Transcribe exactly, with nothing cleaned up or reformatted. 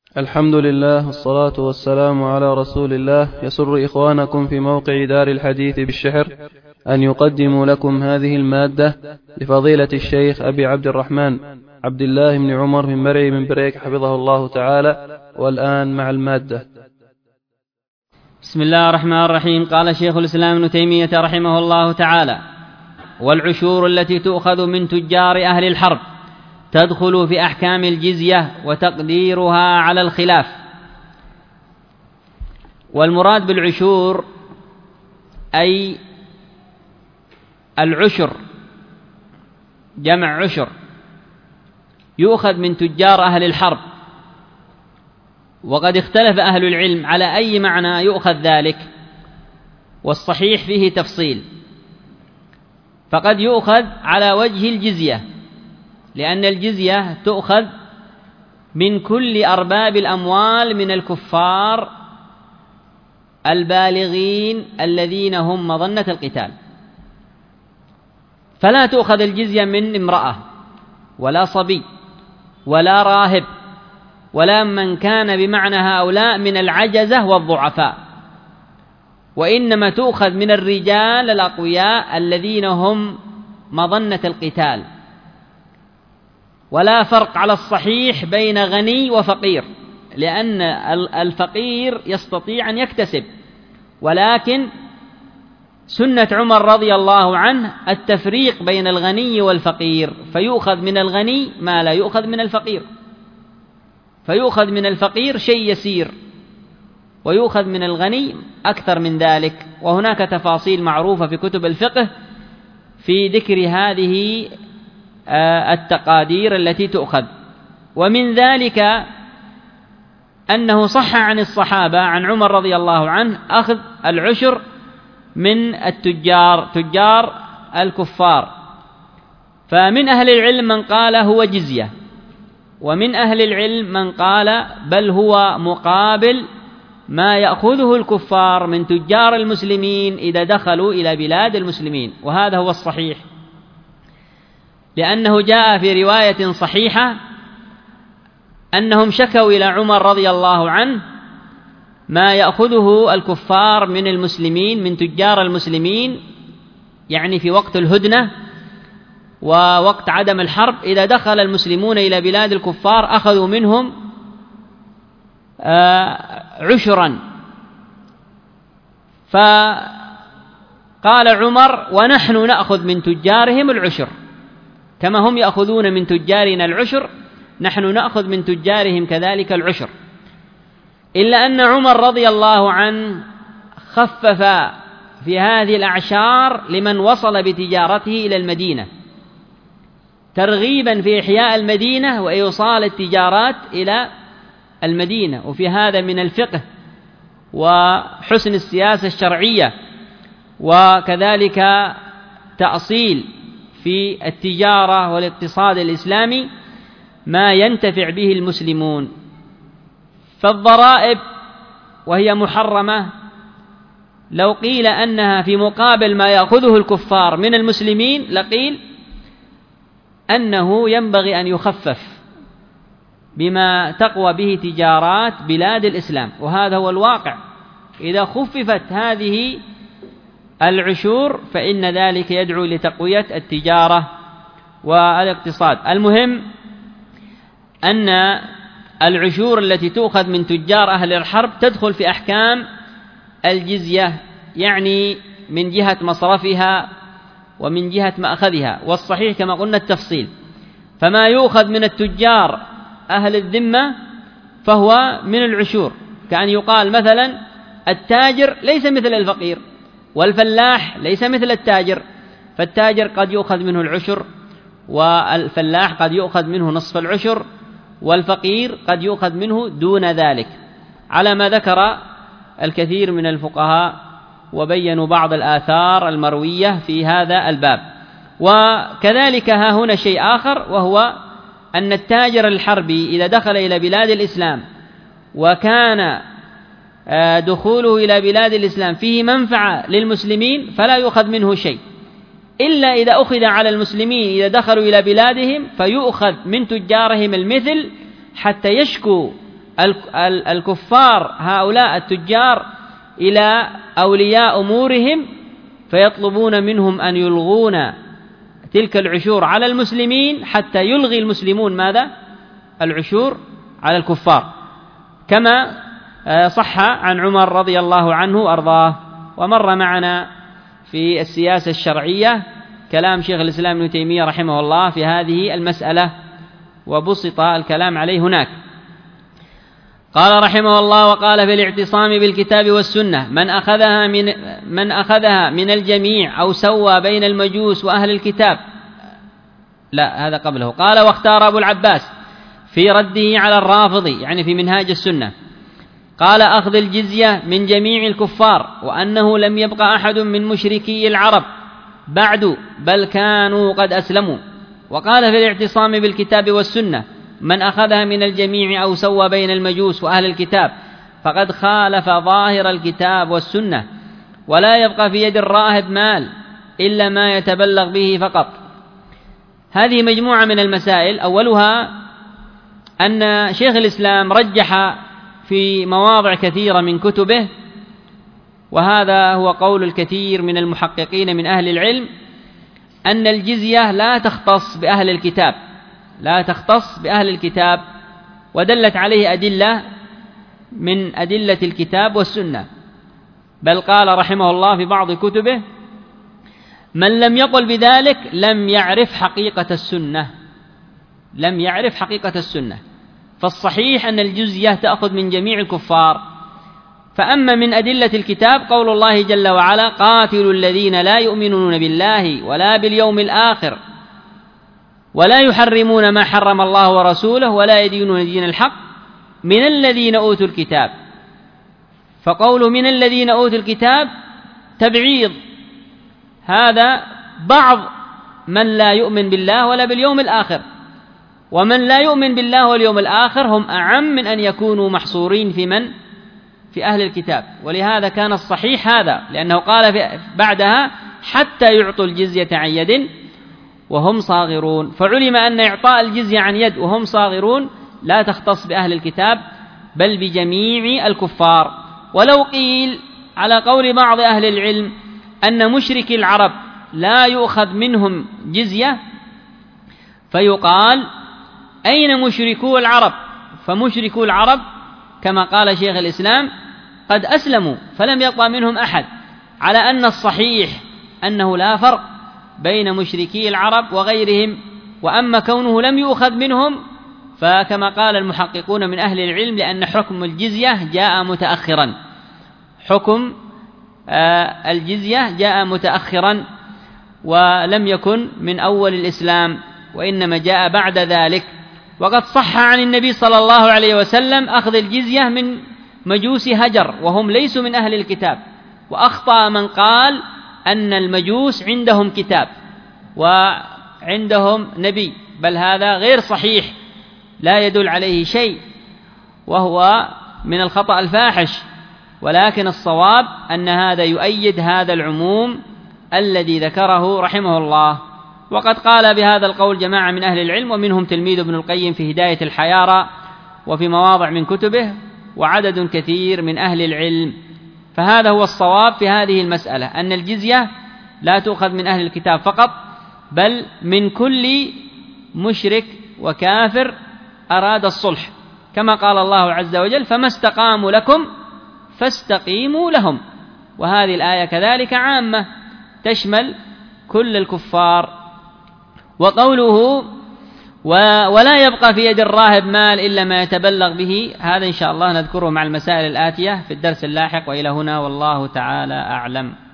الحمد لله والصلاة والسلام على رسول الله. يسر إخوانكم في موقع دار الحديث بالشحر أن يقدموا لكم هذه المادة لفضيلة الشيخ أبي عبد الرحمن عبد الله بن عمر من مرعي من بريك حفظه الله تعالى. والآن مع المادة. بسم الله الرحمن الرحيم. قال شيخ الإسلام ابن تيمية رحمه الله تعالى: والعشور التي تؤخذ من تجار أهل الحرب تدخل في أحكام الجزية وتقديرها على الخلاف. والمراد بالعشور أي العشر، جمع عشر، يؤخذ من تجار أهل الحرب. وقد اختلف أهل العلم على أي معنى يؤخذ ذلك، والصحيح فيه تفصيل. فقد يؤخذ على وجه الجزية، لأن الجزية تؤخذ من كل أرباب الأموال من الكفار البالغين الذين هم مظنة القتال. فلا تؤخذ الجزية من امرأة ولا صبي ولا راهب ولا من كان بمعنى هؤلاء من العجزة والضعفاء، وإنما تؤخذ من الرجال الأقوياء الذين هم مظنة القتال. ولا فرق على الصحيح بين غني وفقير، لأن الفقير يستطيع أن يكتسب، ولكن سنة عمر رضي الله عنه التفريق بين الغني والفقير، فيؤخذ من الغني ما لا يؤخذ من الفقير، فيؤخذ من الفقير شيء يسير ويؤخذ من الغني أكثر من ذلك. وهناك تفاصيل معروفة في كتب الفقه في ذكر هذه التقادير التي تؤخذ. ومن ذلك أنه صح عن الصحابة عن عمر رضي الله عنه أخذ العشر من التجار، تجار الكفار. فمن أهل العلم من قال هو جزية، ومن أهل العلم من قال بل هو مقابل ما يأخذه الكفار من تجار المسلمين إذا دخلوا إلى بلاد المسلمين. وهذا هو الصحيح، لأنه جاء في رواية صحيحة أنهم شكوا إلى عمر رضي الله عنه ما يأخذه الكفار من المسلمين، من تجار المسلمين، يعني في وقت الهدنة ووقت عدم الحرب. إذا دخل المسلمون إلى بلاد الكفار أخذوا منهم عشرا. فقال عمر: ونحن نأخذ من تجارهم العشر كما هم يأخذون من تجارنا العشر، نحن نأخذ من تجارهم كذلك العشر. إلا أن عمر رضي الله عنه خفف في هذه الأعشار لمن وصل بتجارته إلى المدينة، ترغيبا في إحياء المدينة وإيصال التجارات إلى المدينة. وفي هذا من الفقه وحسن السياسة الشرعية، وكذلك تأصيل في التجارة والاقتصاد الإسلامي ما ينتفع به المسلمون. فالضرائب وهي محرمة لو قيل أنها في مقابل ما يأخذه الكفار من المسلمين لقيل أنه ينبغي أن يخفف بما تقوى به تجارات بلاد الإسلام، وهذا هو الواقع. إذا خففت هذه العشور فإن ذلك يدعو لتقوية التجارة والاقتصاد. المهم أن العشور التي تؤخذ من تجار أهل الحرب تدخل في أحكام الجزية، يعني من جهة مصرفها ومن جهة مأخذها. والصحيح كما قلنا التفصيل. فما يؤخذ من التجار أهل الذمة فهو من العشور، كأن يقال مثلا التاجر ليس مثل الفقير، والفلاح ليس مثل التاجر، فالتاجر قد يؤخذ منه العشر، والفلاح قد يؤخذ منه نصف العشر، والفقير قد يؤخذ منه دون ذلك، على ما ذكر الكثير من الفقهاء وبينوا بعض الآثار المروية في هذا الباب. وكذلك ها هنا شيء آخر، وهو أن التاجر الحربي إذا دخل إلى بلاد الإسلام وكان دخوله إلى بلاد الإسلام فيه منفعة للمسلمين فلا يؤخذ منه شيء، إلا إذا أخذ على المسلمين إذا دخلوا إلى بلادهم فيؤخذ من تجارهم المثل حتى يشكو الكفار هؤلاء التجار إلى أولياء أمورهم فيطلبون منهم أن يلغون تلك العشور على المسلمين حتى يلغي المسلمون ماذا؟ العشور على الكفار، كما صح عن عمر رضي الله عنه وأرضاه. ومر معنا في السياسة الشرعية كلام شيخ الإسلام ابن تيمية رحمه الله في هذه المسألة، وبسط الكلام عليه هناك. قال رحمه الله: وقال في الاعتصام بالكتاب والسنة: من أخذها من من أخذها من الجميع أو سوى بين المجوس وأهل الكتاب. لا، هذا قبله. قال: واختار أبو العباس في رده على الرافض، يعني في منهاج السنة، قال: أخذ الجزية من جميع الكفار، وأنه لم يبقى أحد من مشركي العرب بعد، بل كانوا قد أسلموا. وقال في الاعتصام بالكتاب والسنة: من أخذها من الجميع أو سوى بين المجوس وأهل الكتاب فقد خالف ظاهر الكتاب والسنة، ولا يبقى في يد الراهب مال إلا ما يتبلغ به فقط. هذه مجموعة من المسائل. أولها أن شيخ الإسلام رجح في مواضع كثيرة من كتبه، وهذا هو قول الكثير من المحققين من أهل العلم، أن الجزية لا تختص بأهل الكتاب، لا تختص بأهل الكتاب، ودلت عليه أدلة من أدلة الكتاب والسنة. بل قال رحمه الله في بعض كتبه: من لم يقل بذلك لم يعرف حقيقة السنة، لم يعرف حقيقة السنة. فالصحيح أن الجزية تأخذ من جميع الكفار. فأما من أدلة الكتاب قول الله جل وعلا: قاتلوا الذين لا يؤمنون بالله ولا باليوم الآخر ولا يحرمون ما حرم الله ورسوله ولا يدينون دين الحق من الذين أوتوا الكتاب. فقوله من الذين أوتوا الكتاب تبعيض، هذا بعض من لا يؤمن بالله ولا باليوم الآخر، ومن لا يؤمن بالله واليوم الآخر هم أعم من أن يكونوا محصورين في من؟ في أهل الكتاب. ولهذا كان الصحيح هذا، لأنه قال بعدها: حتى يعطوا الجزية عن يد وهم صاغرون. فعلم أن إعطاء الجزية عن يد وهم صاغرون لا تختص بأهل الكتاب بل بجميع الكفار. ولو قيل على قول بعض أهل العلم أن مشركي العرب لا يؤخذ منهم جزية، فيقال: أين مشركو العرب؟ فمشركو العرب كما قال شيخ الإسلام قد أسلموا فلم يبقى منهم أحد، على أن الصحيح أنه لا فرق بين مشركي العرب وغيرهم. وأما كونه لم يؤخذ منهم فكما قال المحققون من أهل العلم: لأن حكم الجزية جاء متأخرا، حكم الجزية جاء متأخرا ولم يكن من أول الإسلام، وإنما جاء بعد ذلك. وقد صح عن النبي صلى الله عليه وسلم أخذ الجزية من مجوس هجر وهم ليسوا من أهل الكتاب. وأخطأ من قال أن المجوس عندهم كتاب وعندهم نبي، بل هذا غير صحيح لا يدل عليه شيء، وهو من الخطأ الفاحش. ولكن الصواب أن هذا يؤيد هذا العموم الذي ذكره رحمه الله. وقد قال بهذا القول جماعة من أهل العلم، ومنهم تلميذ ابن القيم في هداية الحيارى وفي مواضع من كتبه، وعدد كثير من أهل العلم. فهذا هو الصواب في هذه المسألة، أن الجزية لا تؤخذ من أهل الكتاب فقط بل من كل مشرك وكافر أراد الصلح، كما قال الله عز وجل: فما استقاموا لكم فاستقيموا لهم. وهذه الآية كذلك عامة تشمل كل الكفار. وقوله ولا يبقى في يد الراهب مال إلا ما يتبلغ به، هذا إن شاء الله نذكره مع المسائل الآتية في الدرس اللاحق. وإلى هنا والله تعالى أعلم.